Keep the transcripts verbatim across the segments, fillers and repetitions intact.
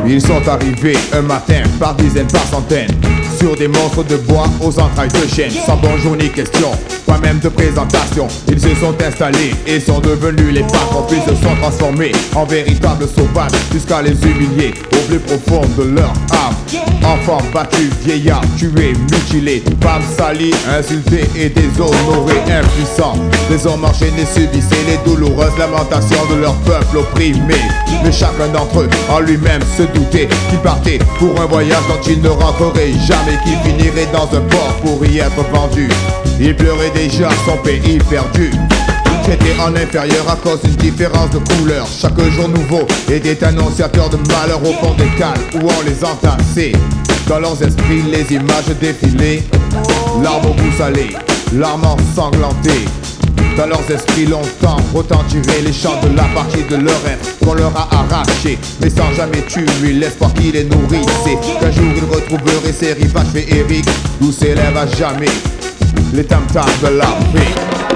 Ils sont arrivés un matin par dizaines, par centaines, sur des monstres de bois aux entrailles de chêne. Sans bonjour ni question, pas même de présentation. Ils se sont installés et sont devenus les patrons. Puis se sont transformés en véritables sauvages, jusqu'à les humilier au plus profond de leur âme. Enfants battus, vieillards tués, mutilés, femmes salies, insultées et déshonorées, impuissants. Les hommes enchaînés subissaient les douloureuses lamentations de leur peuple opprimé. Mais chacun d'entre eux en lui-même se doutait qu'il partait pour un voyage dont il ne rentrerait jamais, qu'il finirait dans un port pour y être vendu. Il pleurait déjà son pays perdu. Traité en inférieur à cause d'une différence de couleur. Chaque jour nouveau était annonciateur de malheur au fond des cales où on les entassait. Dans leurs esprits les images défilaient, larmes au goût salé, larmes ensanglantées. Dans leurs esprits longtemps retentiraient les chants de la partie de leur être qu'on leur a arraché, mais sans jamais tuer l'espoir qui les nourrissait. Qu'un jour ils retrouveraient ces rivages féeriques d'où s'élèvent à jamais les tam-tams de l'Afrique.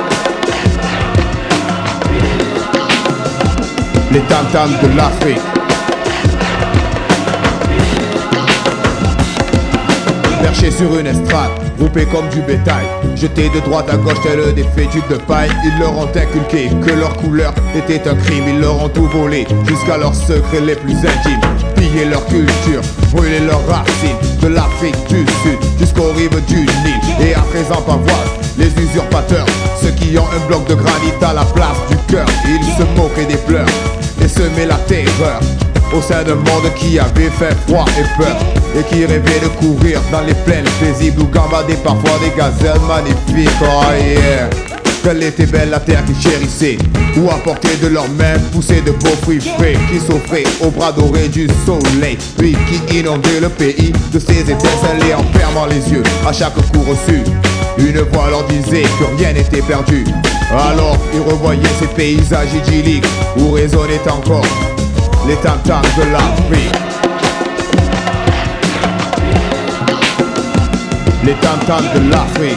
Les tam-tams de l'Afrique. Perchés sur une estrade, groupés comme du bétail, jetés de droite à gauche tels des fétus de paille. Ils leur ont inculqué que leur couleur était un crime. Ils leur ont tout volé jusqu'à leurs secrets les plus intimes, pillé leur culture, brûlé leurs racines. De l'Afrique du Sud jusqu'aux rives du Nil. Et à présent pavoisent les usurpateurs, ceux qui ont un bloc de granit à la place du cœur. Ils se moquaient des pleurs et semaient la terreur au sein d'un monde qui avait fait froid et peur, et qui rêvait de courir dans les plaines paisibles où gambadaient parfois des gazelles magnifiques. Oh yeah, quelle était belle la terre qu'ils chérissaient, où à portée de leurs mains poussaient de beaux fruits frais qui s'offraient aux bras dorés du soleil, puis qui inondaient le pays de ses étincelles. Et en fermant les yeux à chaque coup reçu, une voix leur disait que rien n'était perdu. Alors ils revoyaient ces paysages idylliques où résonnaient encore les tam-tams de l'Afrique. Les tam-tams de l'Afrique.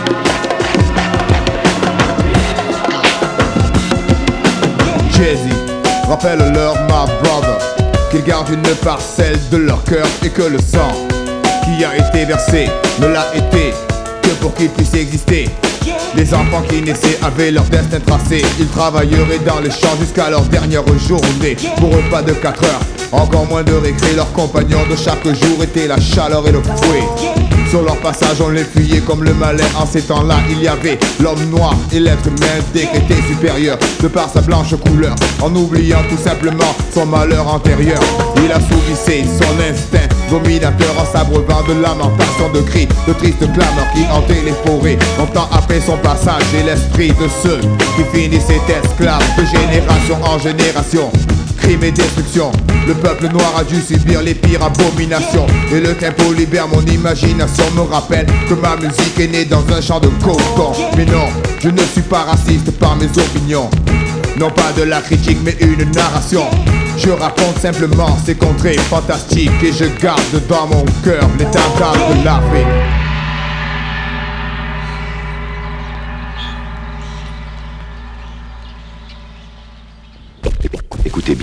Jay-Z, rappelle-leur, my brother, qu'ils gardent une parcelle de leur cœur et que le sang qui a été versé ne l'a été que pour qu'ils puissent exister. Les enfants qui naissaient avaient leur destin tracé. Ils travailleraient dans les champs jusqu'à leur dernière journée. Pour eux pas de quatre heures, encore moins de récré. Leurs compagnons de chaque jour étaient la chaleur et le fouet. Sur leur passage on les fuyait comme le malin. En ces temps-là il y avait l'homme noir et l'être humain décrété supérieur de par sa blanche couleur, en oubliant tout simplement son malheur antérieur. Il assouvissait son instinct dominateur en s'abreuvant de lamentations, de cris, de tristes clameurs qui hantaient les forêts. Longtemps après son passage, et l'esprit de ceux qui finissaient esclaves de génération en génération. Crime et destruction, le peuple noir a dû subir les pires abominations. Et le tempo libère mon imagination, me rappelle que ma musique est née dans un champ de coton. Mais non, je ne suis pas raciste par mes opinions, non pas de la critique mais une narration. Je raconte simplement ces contrées fantastiques et je garde dans mon cœur les tam-tams de l'Afrique.